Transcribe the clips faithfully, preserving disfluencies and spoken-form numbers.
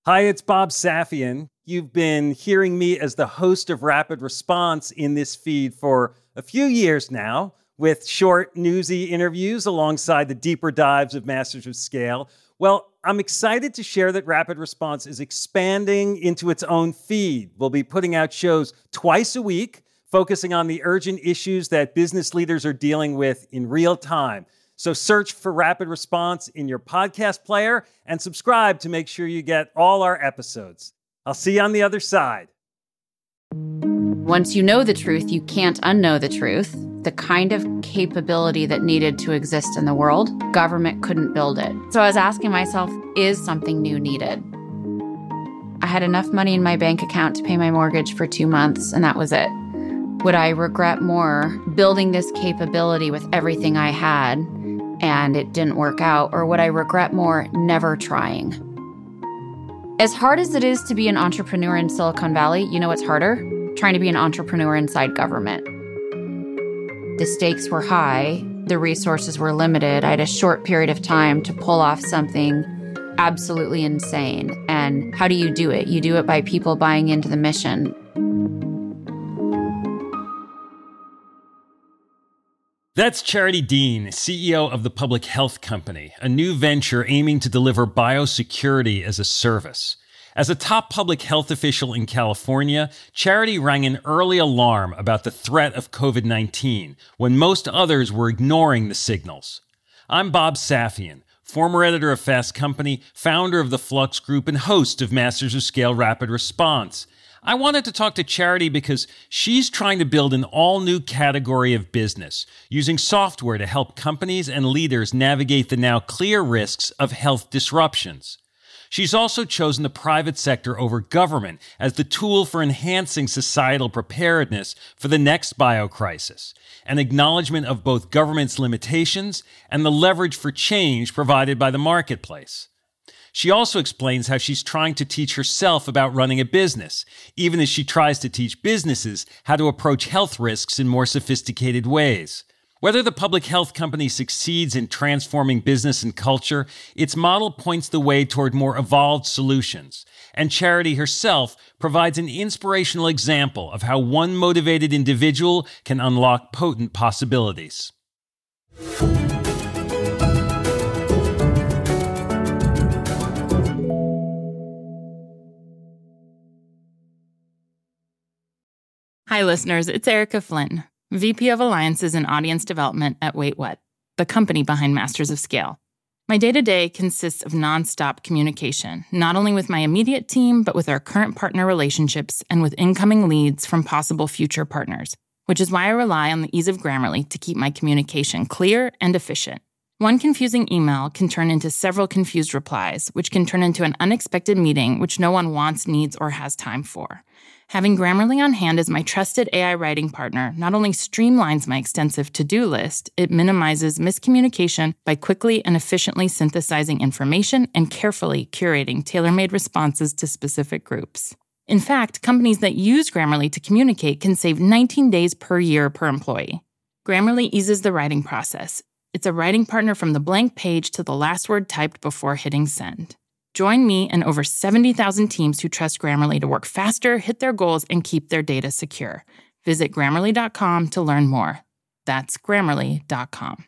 Hi, it's Bob Safian. You've been hearing me as the host of Rapid Response in this feed for a few years now, with short, newsy interviews alongside the deeper dives of Masters of Scale. Well, I'm excited to share that Rapid Response is expanding into its own feed. We'll be putting out shows twice a week, focusing on the urgent issues that business leaders are dealing with in real time. So search for Rapid Response in your podcast player and subscribe to make sure you get all our episodes. I'll see you on the other side. Once you know the truth, you can't unknow the truth. The kind of capability that needed to exist in the world, government couldn't build it. So I was asking myself, is something new needed? I had enough money in my bank account to pay my mortgage for two months, and that was it. Would I regret more building this capability with everything I had and it didn't work out, or would I regret more never trying? As hard as it is to be an entrepreneur in Silicon Valley, you know what's harder? Trying to be an entrepreneur inside government. The stakes were high, the resources were limited. I had a short period of time to pull off something absolutely insane. And how do you do it? You do it by people buying into the mission. That's Charity Dean, C E O of the Public Health Company, a new venture aiming to deliver biosecurity as a service. As a top public health official in California, Charity rang an early alarm about the threat of covid nineteen when most others were ignoring the signals. I'm Bob Safian, former editor of Fast Company, founder of the Flux Group, and host of Masters of Scale Rapid Response. I wanted to talk to Charity because she's trying to build an all-new category of business, using software to help companies and leaders navigate the now clear risks of health disruptions. She's also chosen the private sector over government as the tool for enhancing societal preparedness for the next biocrisis, an acknowledgement of both government's limitations and the leverage for change provided by the marketplace. She also explains how she's trying to teach herself about running a business, even as she tries to teach businesses how to approach health risks in more sophisticated ways. Whether the Public Health Company succeeds in transforming business and culture, its model points the way toward more evolved solutions. And Charity herself provides an inspirational example of how one motivated individual can unlock potent possibilities. Hi, listeners. It's Erica Flynn, V P of Alliances and Audience Development at Wait What, the company behind Masters of Scale. My day-to-day consists of nonstop communication, not only with my immediate team, but with our current partner relationships and with incoming leads from possible future partners, which is why I rely on the ease of Grammarly to keep my communication clear and efficient. One confusing email can turn into several confused replies, which can turn into an unexpected meeting which no one wants, needs, or has time for. Having Grammarly on hand as my trusted A I writing partner not only streamlines my extensive to-do list, it minimizes miscommunication by quickly and efficiently synthesizing information and carefully curating tailor-made responses to specific groups. In fact, companies that use Grammarly to communicate can save nineteen days per year per employee. Grammarly eases the writing process. It's a writing partner from the blank page to the last word typed before hitting send. Join me and over seventy thousand teams who trust Grammarly to work faster, hit their goals, and keep their data secure. Visit Grammarly dot com to learn more. That's Grammarly dot com.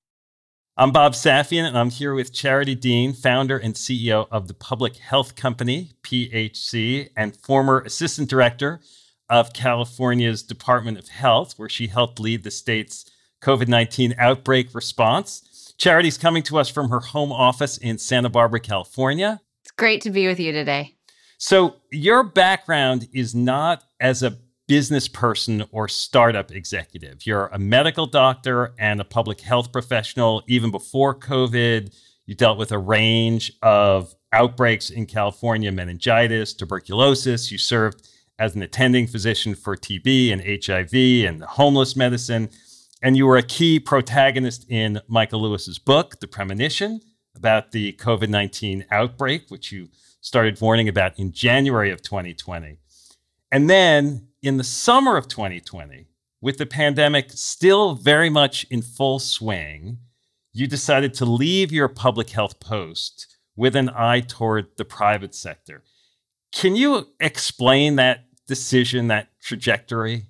I'm Bob Safian, and I'm here with Charity Dean, founder and C E O of the Public Health Company, P H C, and former assistant director of California's Department of Health, where she helped lead the state's covid nineteen outbreak response. Charity's coming to us from her home office in Santa Barbara, California. It's great to be with you today. So your background is not as a business person or startup executive. You're a medical doctor and a public health professional. Even before COVID, you dealt with a range of outbreaks in California, meningitis, tuberculosis. You served as an attending physician for T B and H I V and homeless medicine. And you were a key protagonist in Michael Lewis's book, The Premonition, about the covid nineteen outbreak, which you started warning about in January of twenty twenty. And then in the summer of twenty twenty, with the pandemic still very much in full swing, you decided to leave your public health post with an eye toward the private sector. Can you explain that decision, that trajectory?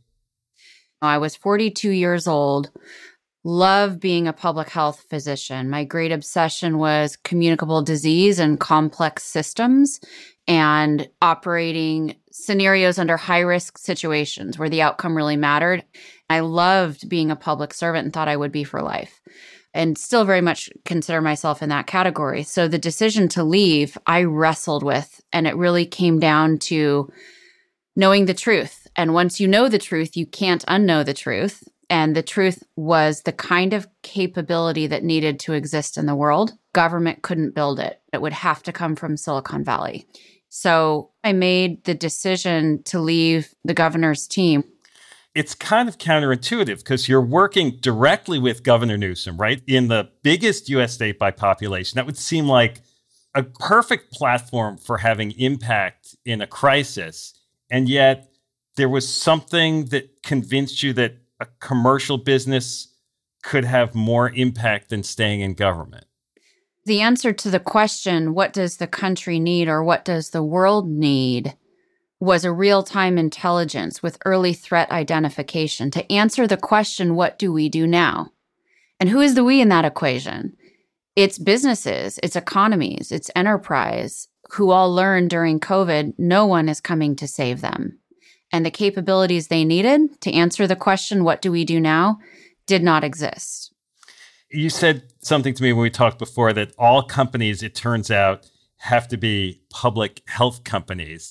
I was forty-two years old, love being a public health physician. My great obsession was communicable disease and complex systems and operating scenarios under high-risk situations where the outcome really mattered. I loved being a public servant and thought I would be for life, and still very much consider myself in that category. So the decision to leave, I wrestled with, and it really came down to knowing the truth. And once you know the truth, you can't unknow the truth. And the truth was the kind of capability that needed to exist in the world. Government couldn't build it. It would have to come from Silicon Valley. So I made the decision to leave the governor's team. It's kind of counterintuitive because you're working directly with Governor Newsom, right? In the biggest U S state by population. That would seem like a perfect platform for having impact in a crisis. And yet there was something that convinced you that a commercial business could have more impact than staying in government. The answer to the question, what does the country need or what does the world need, was a real-time intelligence with early threat identification to answer the question, what do we do now? And who is the we in that equation? It's businesses, it's economies, it's enterprise, who all learned during COVID, no one is coming to save them. And the capabilities they needed to answer the question, what do we do now, did not exist. You said something to me when we talked before that all companies, it turns out, have to be public health companies.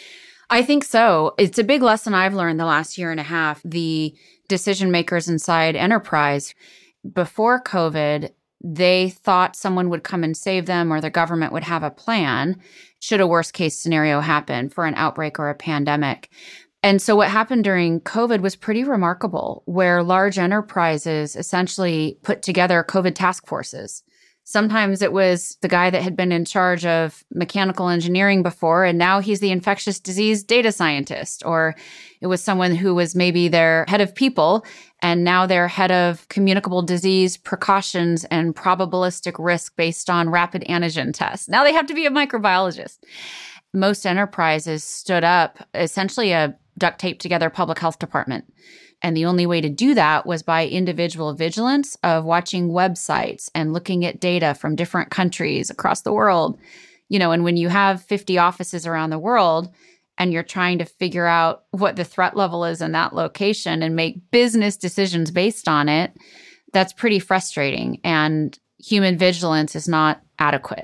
I think so. It's a big lesson I've learned the last year and a half. The decision makers inside enterprise, before COVID, they thought someone would come and save them or the government would have a plan should a worst case scenario happen for an outbreak or a pandemic. And so what happened during COVID was pretty remarkable, where large enterprises essentially put together COVID task forces. Sometimes it was the guy that had been in charge of mechanical engineering before, and now he's the infectious disease data scientist. Or it was someone who was maybe their head of people, and now they're head of communicable disease precautions and probabilistic risk based on rapid antigen tests. Now they have to be a microbiologist. Most enterprises stood up essentially a duct taped together public health department. And the only way to do that was by individual vigilance of watching websites and looking at data from different countries across the world. You know, and when you have fifty offices around the world and you're trying to figure out what the threat level is in that location and make business decisions based on it, that's pretty frustrating. And human vigilance is not adequate.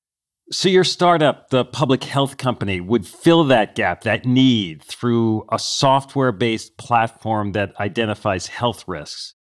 So your startup, the public health company, would fill that gap, that need, through a software-based platform that identifies health risks.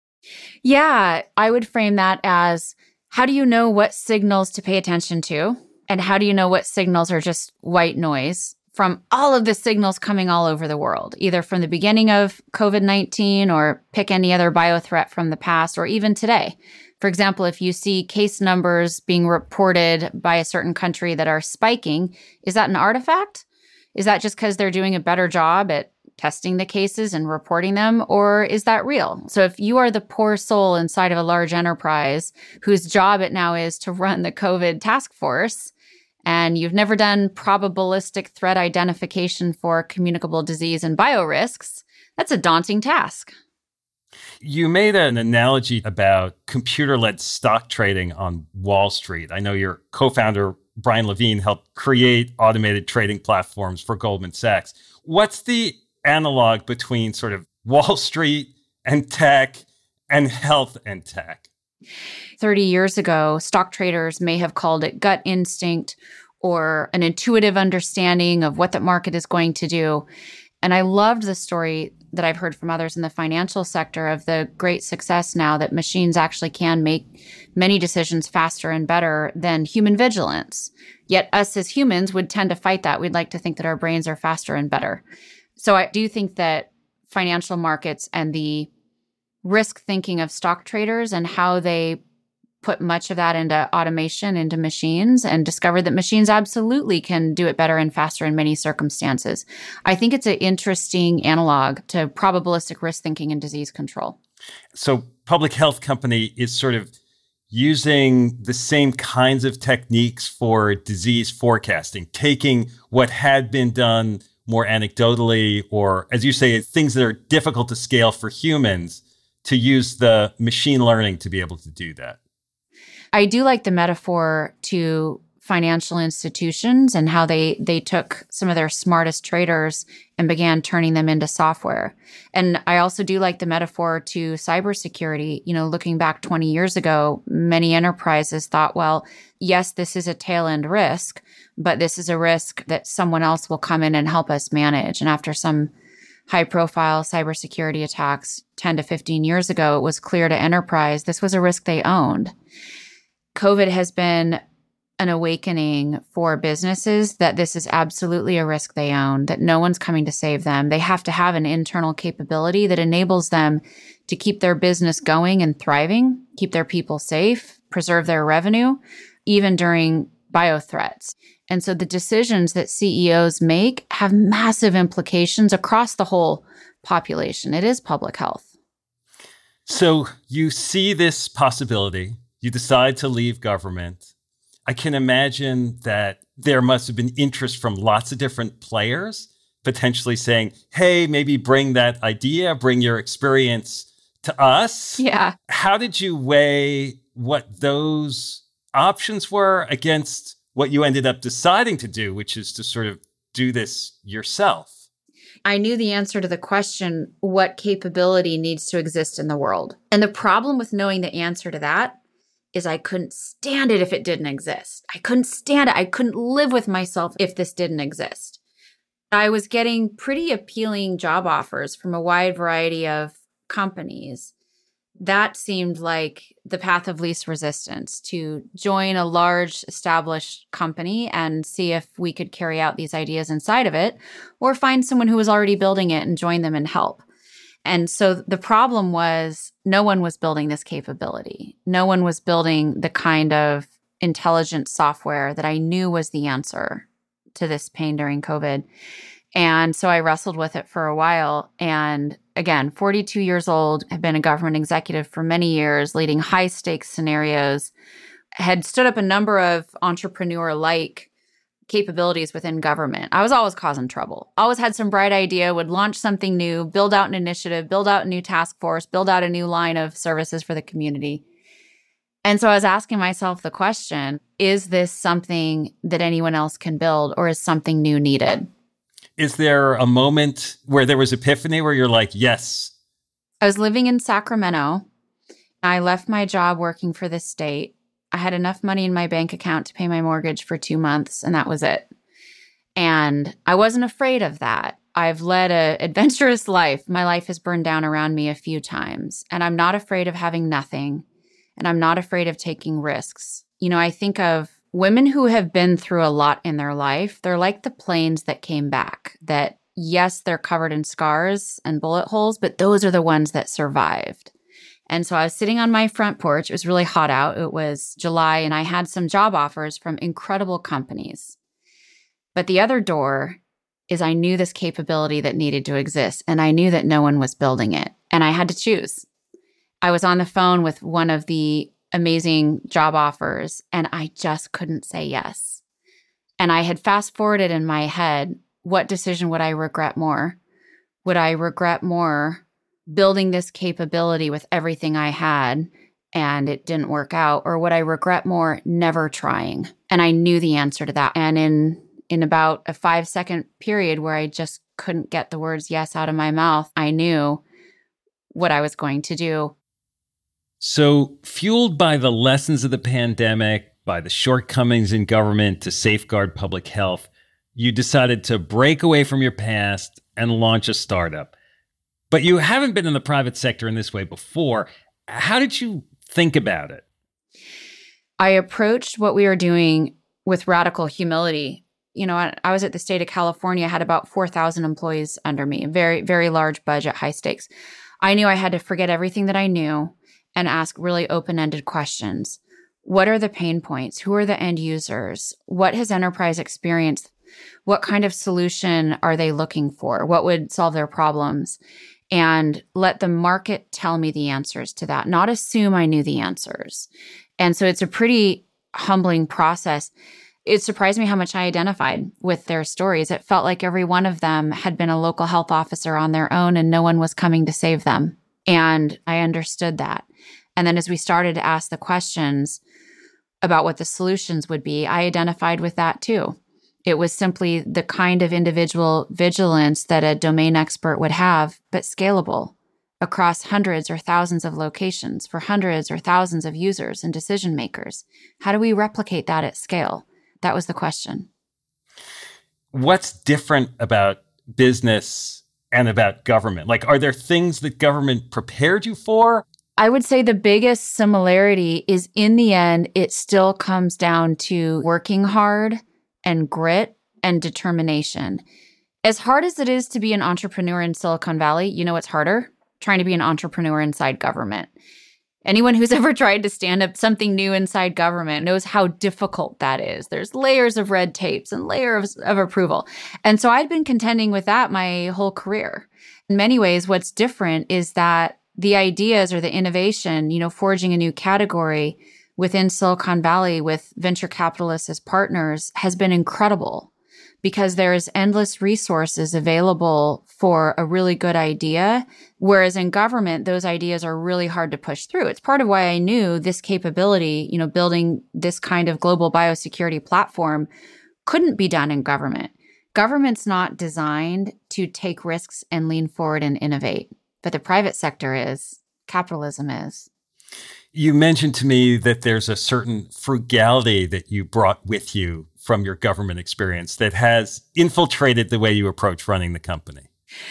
Yeah, I would frame that as, how do you know what signals to pay attention to? And how do you know what signals are just white noise from all of the signals coming all over the world, either from the beginning of COVID nineteen or pick any other biothreat from the past or even today? For example, if you see case numbers being reported by a certain country that are spiking, is that an artifact? Is that just because they're doing a better job at testing the cases and reporting them? Or is that real? So if you are the poor soul inside of a large enterprise whose job it now is to run the COVID task force, and you've never done probabilistic threat identification for communicable disease and biorisks, that's a daunting task. You made an analogy about computer-led stock trading on Wall Street. I know your co-founder, Brian Levine, helped create automated trading platforms for Goldman Sachs. What's the analog between sort of Wall Street and tech and health and tech? thirty years ago, stock traders may have called it gut instinct or an intuitive understanding of what the market is going to do. And I loved the story that I've heard from others in the financial sector of the great success now that machines actually can make many decisions faster and better than human vigilance. Yet us as humans would tend to fight that. We'd like to think that our brains are faster and better. So I do think that financial markets and the risk thinking of stock traders and how they put much of that into automation, into machines, and discovered that machines absolutely can do it better and faster in many circumstances. I think it's an interesting analog to probabilistic risk thinking and disease control. So public health company is sort of using the same kinds of techniques for disease forecasting, taking what had been done more anecdotally, or as you say, things that are difficult to scale for humans, to use the machine learning to be able to do that. I do like the metaphor to financial institutions and how they they took some of their smartest traders and began turning them into software. And I also do like the metaphor to cybersecurity. You know, looking back twenty years ago, many enterprises thought, well, yes, this is a tail end risk, but this is a risk that someone else will come in and help us manage. And after some high profile cybersecurity attacks ten to fifteen years ago, it was clear to enterprise this was a risk they owned. COVID has been an awakening for businesses that this is absolutely a risk they own, that no one's coming to save them. They have to have an internal capability that enables them to keep their business going and thriving, keep their people safe, preserve their revenue, even during bio threats. And so the decisions that C E Os make have massive implications across the whole population. It is public health. So you see this possibility, you decide to leave government. I can imagine that there must have been interest from lots of different players, potentially saying, hey, maybe bring that idea, bring your experience to us. Yeah. How did you weigh what those options were against what you ended up deciding to do, which is to sort of do this yourself? I knew the answer to the question, what capability needs to exist in the world? And the problem with knowing the answer to that is I couldn't stand it if it didn't exist. I couldn't stand it. I couldn't live with myself if this didn't exist. I was getting pretty appealing job offers from a wide variety of companies. That seemed like the path of least resistance, to join a large established company and see if we could carry out these ideas inside of it, or find someone who was already building it and join them and help. And so the problem was no one was building this capability. No one was building the kind of intelligent software that I knew was the answer to this pain during COVID. And so I wrestled with it for a while. And again, forty-two years old, have been a government executive for many years, leading high stakes scenarios, had stood up a number of entrepreneur-like capabilities within government. I was always causing trouble. Always had some bright idea, would launch something new, build out an initiative, build out a new task force, build out a new line of services for the community. And so I was asking myself the question, is this something that anyone else can build, or is something new needed? Is there a moment where there was epiphany where you're like, yes? I was living in Sacramento. I left my job working for the state. I had enough money in my bank account to pay my mortgage for two months, and that was it. And I wasn't afraid of that. I've led an adventurous life. My life has burned down around me a few times, and I'm not afraid of having nothing, and I'm not afraid of taking risks. You know, I think of women who have been through a lot in their life. They're like the planes that came back, that yes, they're covered in scars and bullet holes, but those are the ones that survived. And so I was sitting on my front porch. It was really hot out. It was July, and I had some job offers from incredible companies. But the other door is I knew this capability that needed to exist, and I knew that no one was building it, and I had to choose. I was on the phone with one of the amazing job offers, and I just couldn't say yes. And I had fast forwarded in my head, what decision would I regret more? Would I regret more building this capability with everything I had and it didn't work out? Or would I regret more never trying? And I knew the answer to that. And in in about a five second period where I just couldn't get the words yes out of my mouth, I knew what I was going to do. So fueled by the lessons of the pandemic, by the shortcomings in government to safeguard public health, you decided to break away from your past and launch a startup. But you haven't been in the private sector in this way before. How did you think about it? I approached what we were doing with radical humility. You know, I, I was at the state of California, had about four thousand employees under me, very, very large budget, high stakes. I knew I had to forget everything that I knew and ask really open-ended questions. What are the pain points? Who are the end users? What has enterprise experienced? What kind of solution are they looking for? What would solve their problems? And let the market tell me the answers to that, not assume I knew the answers. And so it's a pretty humbling process. It surprised me how much I identified with their stories. It felt like every one of them had been a local health officer on their own and no one was coming to save them. And I understood that. And then as we started to ask the questions about what the solutions would be, I identified with that too. It was simply the kind of individual vigilance that a domain expert would have, but scalable across hundreds or thousands of locations for hundreds or thousands of users and decision makers. How do we replicate that at scale? That was the question. What's different about business and about government? Like, are there things that government prepared you for? I would say the biggest similarity is in the end, it still comes down to working hard and grit and determination. As hard as it is to be an entrepreneur in Silicon Valley, you know what's harder? Trying to be an entrepreneur inside government. Anyone who's ever tried to stand up something new inside government knows how difficult that is. There's layers of red tapes and layers of, of approval. And so I'd been contending with that my whole career. In many ways, what's different is that the ideas or the innovation, you know, forging a new category within Silicon Valley with venture capitalists as partners has been incredible because there's endless resources available for a really good idea. Whereas in government, those ideas are really hard to push through. It's part of why I knew this capability, you know, building this kind of global biosecurity platform couldn't be done in government. Government's not designed to take risks and lean forward and innovate, but the private sector is, capitalism is. You mentioned to me that there's a certain frugality that you brought with you from your government experience that has infiltrated the way you approach running the company.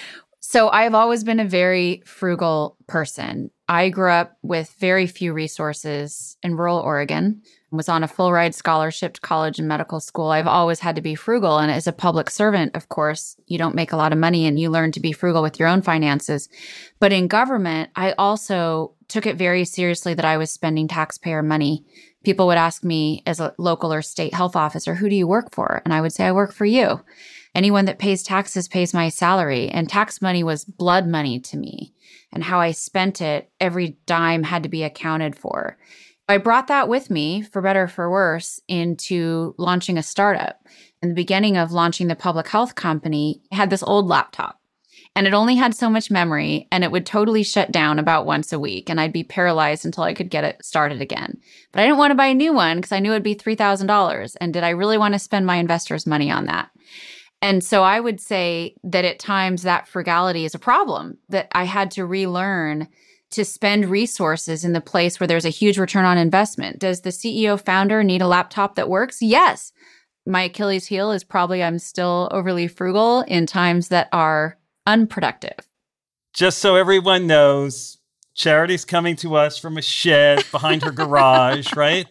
So I've always been a very frugal person. I grew up with very few resources in rural Oregon, was on a full ride scholarship to college and medical school. I've always had to be frugal. And as a public servant, of course, you don't make a lot of money and you learn to be frugal with your own finances. But in government, I also took it very seriously that I was spending taxpayer money. People would ask me as a local or state health officer, who do you work for? And I would say, I work for you. Anyone that pays taxes pays my salary. And tax money was blood money to me. And how I spent it, every dime had to be accounted for. I brought that with me, for better or for worse, into launching a startup. In the beginning of launching the public health company, I had this old laptop. And it only had so much memory, and it would totally shut down about once a week, and I'd be paralyzed until I could get it started again. But I didn't want to buy a new one because I knew it'd be three thousand dollars. And did I really want to spend my investors' money on that? And so I would say that at times that frugality is a problem, that I had to relearn to spend resources in the place where there's a huge return on investment. Does the C E O founder need a laptop that works? Yes. My Achilles heel is probably I'm still overly frugal in times that are unproductive. Just so everyone knows, Charity's coming to us from a shed behind her garage, right?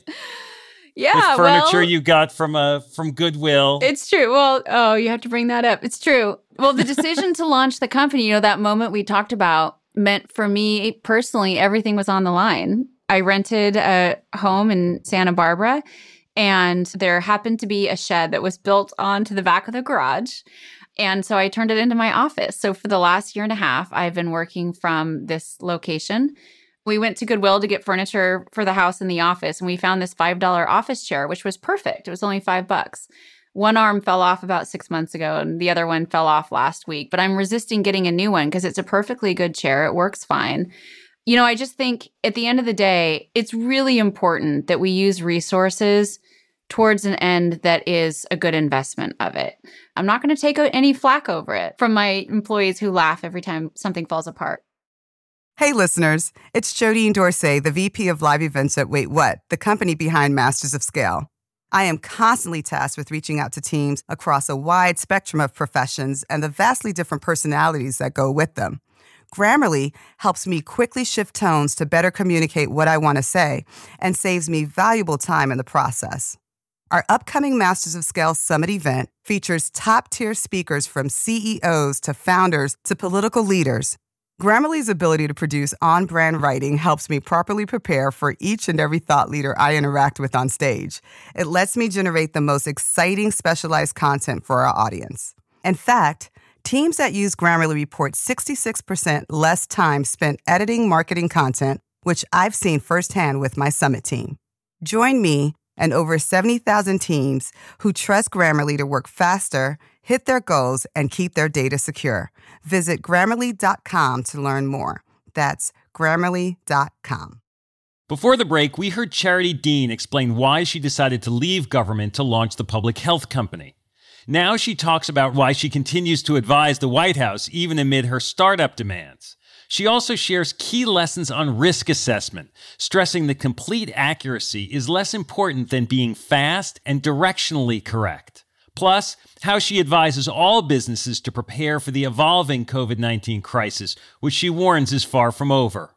Yeah, with furniture well, you got from a from Goodwill. It's true. Well, oh, you have to bring that up. It's true. Well, the decision to launch the company, you know, that moment we talked about meant for me personally, everything was on the line. I rented a home in Santa Barbara, and there happened to be a shed that was built onto the back of the garage. And so I turned it into my office. So for the last year and a half, I've been working from this location. We went to Goodwill to get furniture for the house and the office, and we found this five dollar office chair, which was perfect. It was only five bucks. One arm fell off about six months ago, and the other one fell off last week. But I'm resisting getting a new one because it's a perfectly good chair. It works fine. You know, I just think at the end of the day, it's really important that we use resources towards an end that is a good investment of it. I'm not going to take any flack over it from my employees who laugh every time something falls apart. Hey, listeners. It's Jodine Dorsey, the V P of Live Events at Wait What, the company behind Masters of Scale. I am constantly tasked with reaching out to teams across a wide spectrum of professions and the vastly different personalities that go with them. Grammarly helps me quickly shift tones to better communicate what I want to say and saves me valuable time in the process. Our upcoming Masters of Scale Summit event features top-tier speakers from C E Os to founders to political leaders. Grammarly's ability to produce on-brand writing helps me properly prepare for each and every thought leader I interact with on stage. It lets me generate the most exciting specialized content for our audience. In fact, teams that use Grammarly report sixty-six percent less time spent editing marketing content, which I've seen firsthand with my Summit team. Join me and over seventy thousand teams who trust Grammarly to work faster, hit their goals, and keep their data secure. Visit Grammarly dot com to learn more. That's Grammarly dot com. Before the break, we heard Charity Dean explain why she decided to leave government to launch the public health company. Now she talks about why she continues to advise the White House even amid her startup demands. She also shares key lessons on risk assessment, stressing that complete accuracy is less important than being fast and directionally correct. Plus, how she advises all businesses to prepare for the evolving covid nineteen crisis, which she warns is far from over.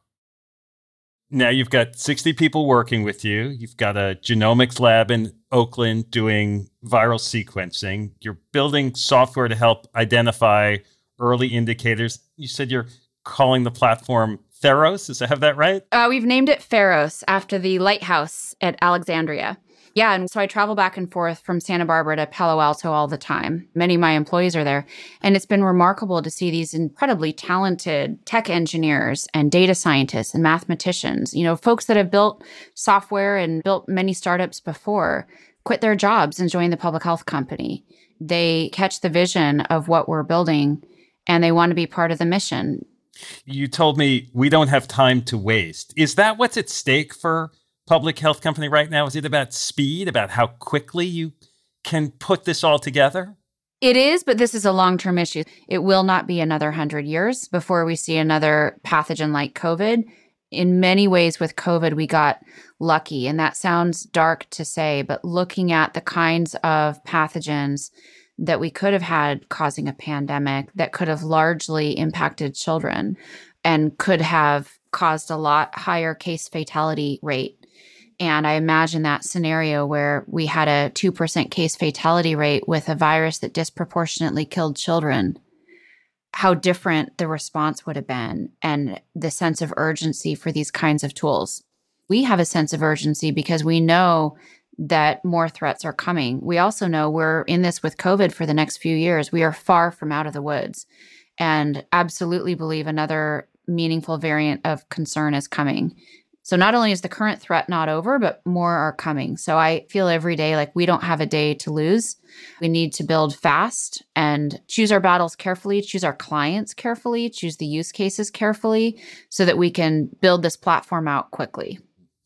Now you've got sixty people working with you. You've got a genomics lab in Oakland doing viral sequencing. You're building software to help identify early indicators. You said you're calling the platform Theros. Does I have that right? Uh, we've named it Pharos after the lighthouse at Alexandria. Yeah, and so I travel back and forth from Santa Barbara to Palo Alto all the time. Many of my employees are there. And it's been remarkable to see these incredibly talented tech engineers and data scientists and mathematicians, you know, folks that have built software and built many startups before, quit their jobs and join the public health company. They catch the vision of what we're building and they want to be part of the mission. You told me we don't have time to waste. Is that what's at stake for public health company right now? Is it about speed, about how quickly you can put this all together? It is, but this is a long-term issue. It will not be another one hundred years before we see another pathogen like COVID. In many ways with COVID, we got lucky, and that sounds dark to say, but looking at the kinds of pathogens that we could have had causing a pandemic that could have largely impacted children and could have caused a lot higher case fatality rate. And I imagine that scenario where we had a two percent case fatality rate with a virus that disproportionately killed children, how different the response would have been and the sense of urgency for these kinds of tools. We have a sense of urgency because we know that more threats are coming. We also know we're in this with COVID for the next few years. We are far from out of the woods and absolutely believe another meaningful variant of concern is coming. So not only is the current threat not over, but more are coming. So I feel every day like we don't have a day to lose. We need to build fast and choose our battles carefully, choose our clients carefully, choose the use cases carefully so that we can build this platform out quickly.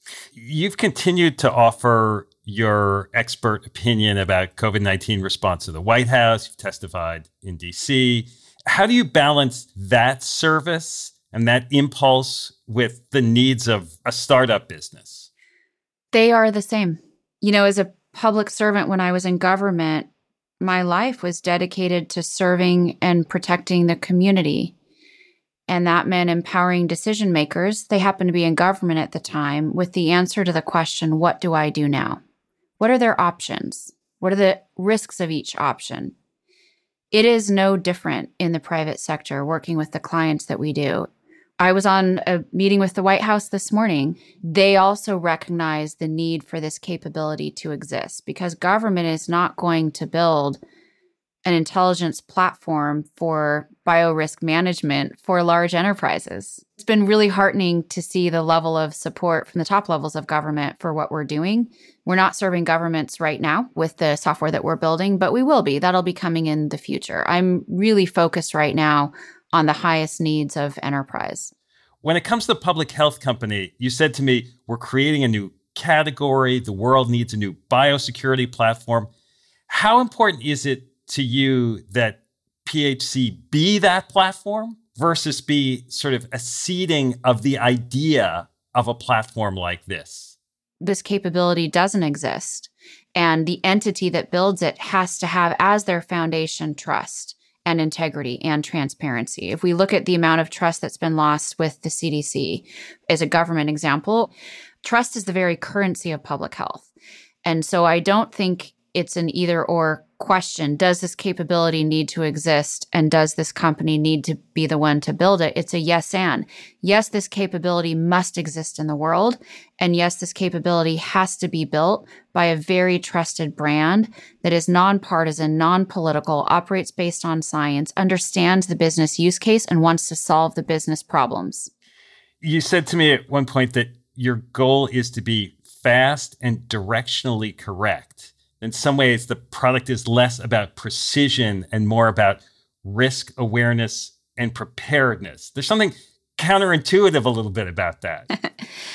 You've continued to offer your expert opinion about covid nineteen response to the White House. You've testified in D C. How do you balance that service and that impulse with the needs of a startup business? They are the same. You know, as a public servant, when I was in government, my life was dedicated to serving and protecting the community. And that meant empowering decision makers, they happened to be in government at the time, with the answer to the question, what do I do now? What are their options? What are the risks of each option? It is no different in the private sector working with the clients that we do. I was on a meeting with the White House this morning. They also recognize the need for this capability to exist because government is not going to build an intelligence platform for biorisk management for large enterprises. It's been really heartening to see the level of support from the top levels of government for what we're doing. We're not serving governments right now with the software that we're building, but we will be. That'll be coming in the future. I'm really focused right now on the highest needs of enterprise. When it comes to the public health company, you said to me, we're creating a new category. The world needs a new biosecurity platform. How important is it to you that P H C be that platform versus be sort of a seeding of the idea of a platform like this? This capability doesn't exist. And the entity that builds it has to have as their foundation trust and integrity and transparency. If we look at the amount of trust that's been lost with the C D C as a government example, trust is the very currency of public health. And so I don't think it's an either or question. Does this capability need to exist? And does this company need to be the one to build it? It's a yes and. Yes, this capability must exist in the world. And yes, this capability has to be built by a very trusted brand that is nonpartisan, non-political, operates based on science, understands the business use case, and wants to solve the business problems. You said to me at one point that your goal is to be fast and directionally correct. In some ways, the product is less about precision and more about risk awareness and preparedness. There's something counterintuitive a little bit about that.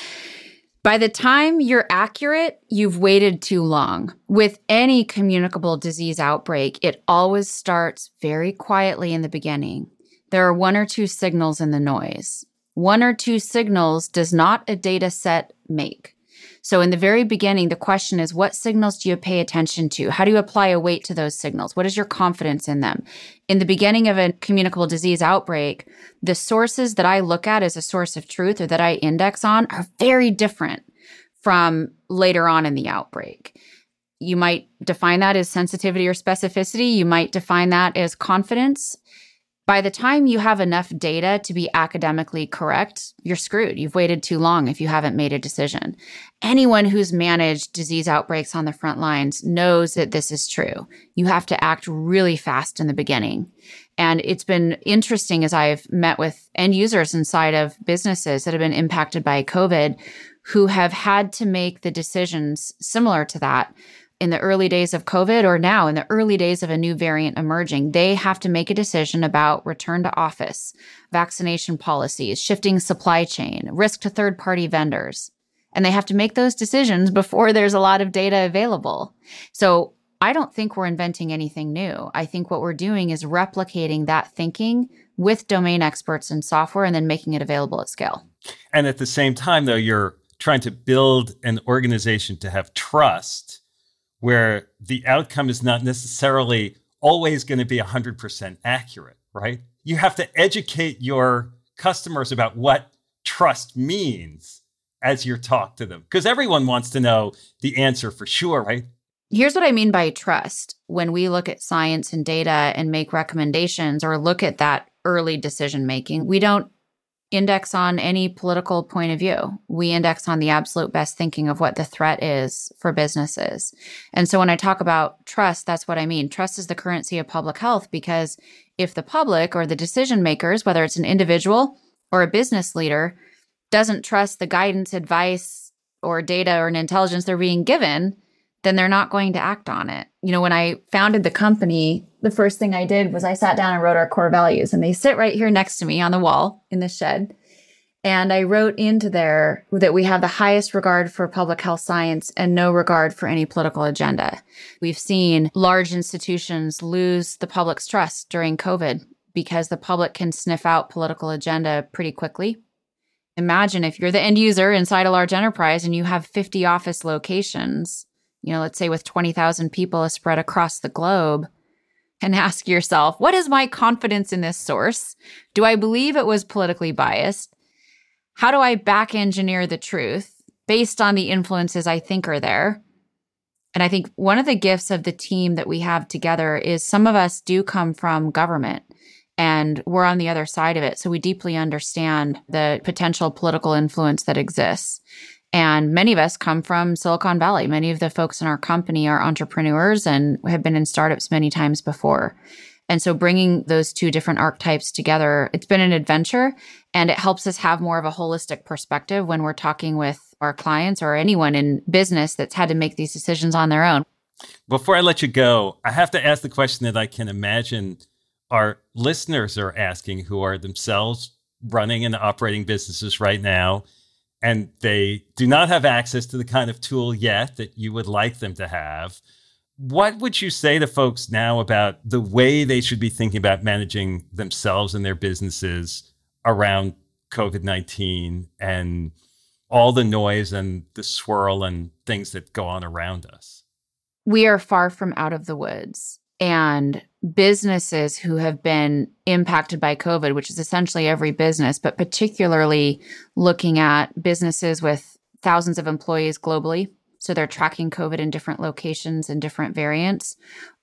By the time you're accurate, you've waited too long. With any communicable disease outbreak, it always starts very quietly in the beginning. There are one or two signals in the noise. One or two signals does not a data set make. So in the very beginning, the question is, what signals do you pay attention to? How do you apply a weight to those signals? What is your confidence in them? In the beginning of a communicable disease outbreak, the sources that I look at as a source of truth or that I index on are very different from later on in the outbreak. You might define that as sensitivity or specificity. You might define that as confidence. By the time you have enough data to be academically correct, you're screwed. You've waited too long if you haven't made a decision. Anyone who's managed disease outbreaks on the front lines knows that this is true. You have to act really fast in the beginning. And it's been interesting as I've met with end users inside of businesses that have been impacted by COVID who have had to make the decisions similar to that. In the early days of COVID or now in the early days of a new variant emerging, they have to make a decision about return to office, vaccination policies, shifting supply chain, risk to third-party vendors. And they have to make those decisions before there's a lot of data available. So I don't think we're inventing anything new. I think what we're doing is replicating that thinking with domain experts in software and then making it available at scale. And at the same time, though, you're trying to build an organization to have trust where the outcome is not necessarily always going to be one hundred percent accurate, right? You have to educate your customers about what trust means as you talk to them, because everyone wants to know the answer for sure, right? Here's what I mean by trust. When we look at science and data and make recommendations or look at that early decision making, we don't index on any political point of view. We index on the absolute best thinking of what the threat is for businesses. And so when I talk about trust, that's what I mean. Trust is the currency of public health, because if the public or the decision makers, whether it's an individual or a business leader, doesn't trust the guidance, advice, or data or an intelligence they're being given, then they're not going to act on it. You know, when I founded the company, the first thing I did was I sat down and wrote our core values, and they sit right here next to me on the wall in the shed. And I wrote into there that we have the highest regard for public health science and no regard for any political agenda. We've seen large institutions lose the public's trust during COVID because the public can sniff out political agenda pretty quickly. Imagine if you're the end user inside a large enterprise and you have fifty office locations, you know, let's say with twenty thousand people spread across the globe, and ask yourself, what is my confidence in this source? Do I believe it was politically biased? How do I back engineer the truth based on the influences I think are there? And I think one of the gifts of the team that we have together is some of us do come from government, and we're on the other side of it. So we deeply understand the potential political influence that exists. And many of us come from Silicon Valley. Many of the folks in our company are entrepreneurs and have been in startups many times before. And so bringing those two different archetypes together, it's been an adventure, and it helps us have more of a holistic perspective when we're talking with our clients or anyone in business that's had to make these decisions on their own. Before I let you go, I have to ask the question that I can imagine our listeners are asking, who are themselves running and operating businesses right now, and they do not have access to the kind of tool yet that you would like them to have. What would you say to folks now about the way they should be thinking about managing themselves and their businesses around COVID nineteen and all the noise and the swirl and things that go on around us? We are far from out of the woods. And businesses who have been impacted by COVID, which is essentially every business, but particularly looking at businesses with thousands of employees globally, so they're tracking COVID in different locations and different variants,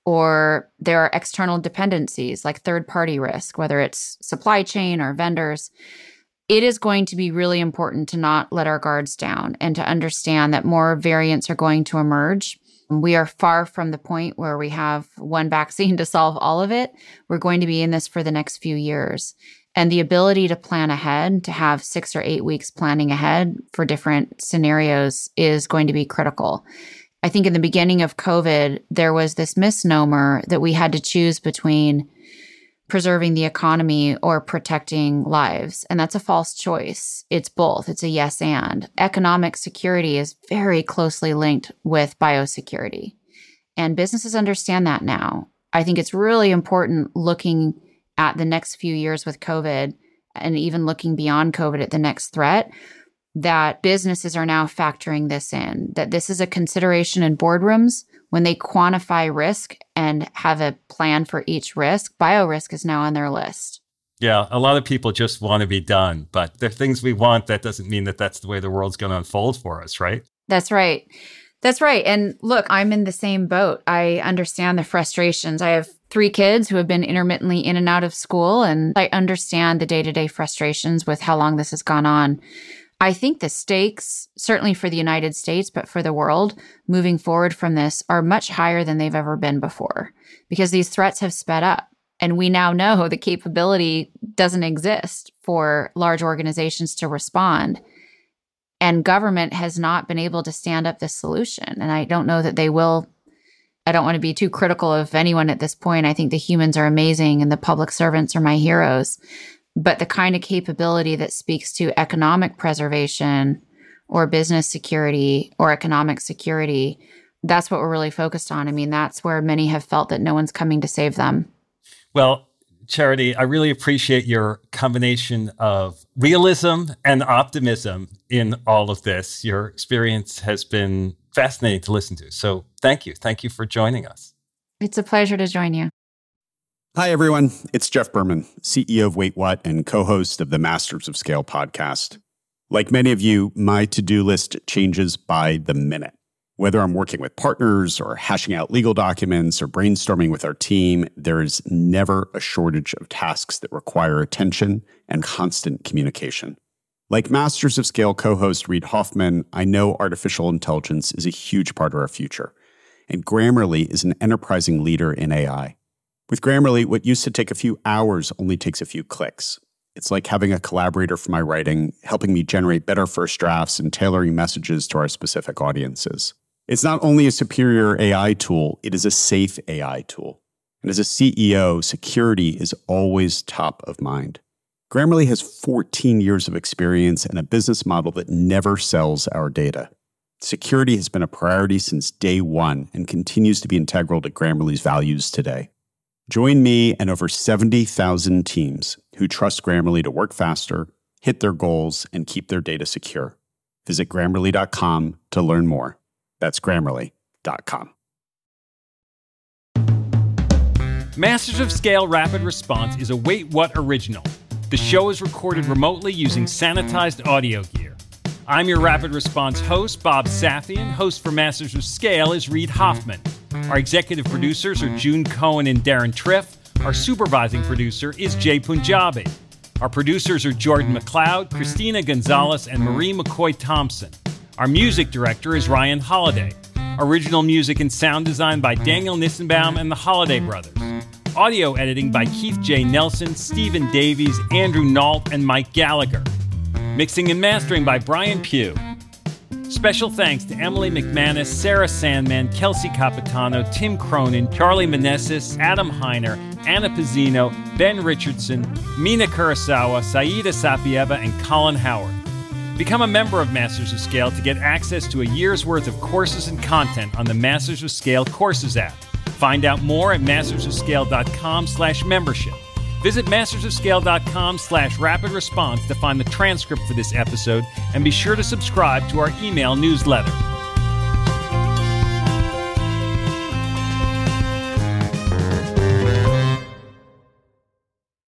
or there are external dependencies like third-party risk, whether it's supply chain or vendors. It is going to be really important to not let our guards down and to understand that more variants are going to emerge. We are far from the point where we have one vaccine to solve all of it. We're going to be in this for the next few years. And the ability to plan ahead, to have six or eight weeks planning ahead for different scenarios is going to be critical. I think in the beginning of COVID, there was this misnomer that we had to choose between preserving the economy or protecting lives. And that's a false choice. It's both. It's a yes and. Economic security is very closely linked with biosecurity. And businesses understand that now. I think it's really important looking at the next few years with COVID and even looking beyond COVID at the next threat, that businesses are now factoring this in, that this is a consideration in boardrooms when they quantify risk and have a plan for each risk. Biorisk is now on their list. Yeah, a lot of people just want to be done, but there are things we want. That doesn't mean that that's the way the world's going to unfold for us, right? That's right. That's right. And look, I'm in the same boat. I understand the frustrations. I have three kids who have been intermittently in and out of school, and I understand the day-to-day frustrations with how long this has gone on. I think the stakes, certainly for the United States, but for the world, moving forward from this are much higher than they've ever been before, because these threats have sped up. And we now know the capability doesn't exist for large organizations to respond. And government has not been able to stand up this solution. And I don't know that they will. I don't want to be too critical of anyone at this point. I think the humans are amazing and the public servants are my heroes. But the kind of capability that speaks to economic preservation or business security or economic security, that's what we're really focused on. I mean, that's where many have felt that no one's coming to save them. Well, Charity, I really appreciate your combination of realism and optimism in all of this. Your experience has been fascinating to listen to. So thank you. Thank you for joining us. It's a pleasure to join you. Hi, everyone. It's Jeff Berman, C E O of Wait What and co-host of the Masters of Scale podcast. Like many of you, my to-do list changes by the minute. Whether I'm working with partners or hashing out legal documents or brainstorming with our team, there is never a shortage of tasks that require attention and constant communication. Like Masters of Scale co-host Reid Hoffman, I know artificial intelligence is a huge part of our future, and Grammarly is an enterprising leader in A I. With Grammarly, what used to take a few hours only takes a few clicks. It's like having a collaborator for my writing, helping me generate better first drafts and tailoring messages to our specific audiences. It's not only a superior A I tool, it is a safe A I tool. And as a C E O, security is always top of mind. Grammarly has fourteen years of experience and a business model that never sells our data. Security has been a priority since day one and continues to be integral to Grammarly's values today. Join me and over seventy thousand teams who trust Grammarly to work faster, hit their goals, and keep their data secure. Visit Grammarly dot com to learn more. That's Grammarly dot com. Masters of Scale Rapid Response is a Wait What original. The show is recorded remotely using sanitized audio gear. I'm your Rapid Response host, Bob Safian. Host for Masters of Scale is Reid Hoffman. Our executive producers are June Cohen and Darren Triff. Our supervising producer is Jay Punjabi. Our producers are Jordan McLeod, Christina Gonzalez, and Marie McCoy Thompson. Our music director is Ryan Holiday. Original music and sound design by Daniel Nissenbaum and the Holiday Brothers. Audio editing by Keith J. Nelson, Stephen Davies, Andrew Nault, and Mike Gallagher. Mixing and mastering by Brian Pugh. Special thanks to Emily McManus, Sarah Sandman, Kelsey Capitano, Tim Cronin, Charlie Meneses, Adam Heiner, Anna Pizzino, Ben Richardson, Mina Kurosawa, Saida Sapieva, and Colin Howard. Become a member of Masters of Scale to get access to a year's worth of courses and content on the Masters of Scale Courses app. Find out more at mastersofscale.com slash membership. Visit mastersofscale.com slash rapid response to find the transcript for this episode, and be sure to subscribe to our email newsletter.